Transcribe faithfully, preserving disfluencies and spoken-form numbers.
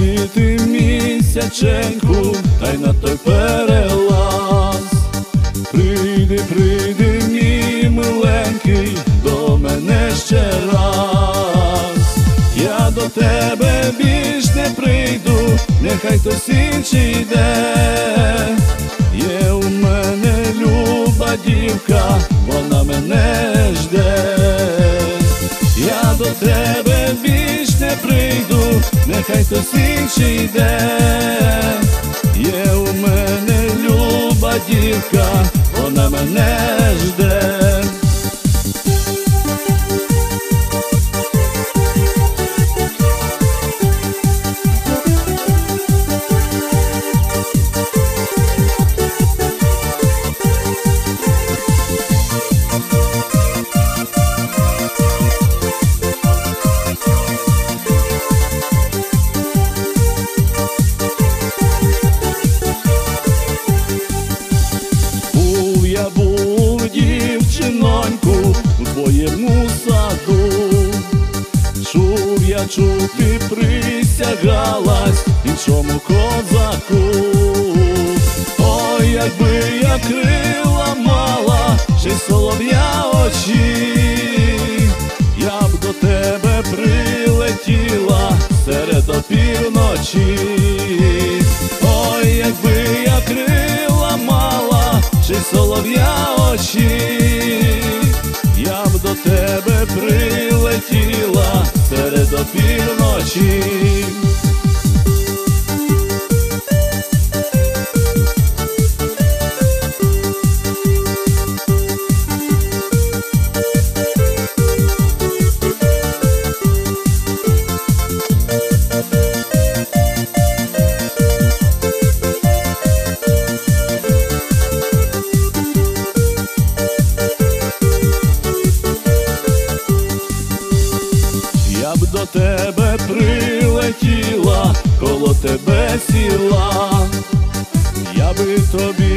світи місяченьку, та й на той перелаз. Прийди, прийди, мій миленький, до мене ще раз. Я до тебе більш не прийду, нехай хтось інший йде. Є у мене люба дівка, вона мене жде. Я до тебе більш не прийду, нехай хтось інший йде. Є у мене люба дівка, вона мене жде. Я був дівчиноньку у твоєму саду. Чув я, чув, ти присягалась іншому козаку. Ой, якби я крила мала, ще й солов'я очі, я б до тебе прилетіла серед опівночі. Ой, якби я крила мала, ще й солов'я очі, я б до тебе прилетіла серед опівночі. Я б до тебе прилетіла, коло тебе сіла, я би тобі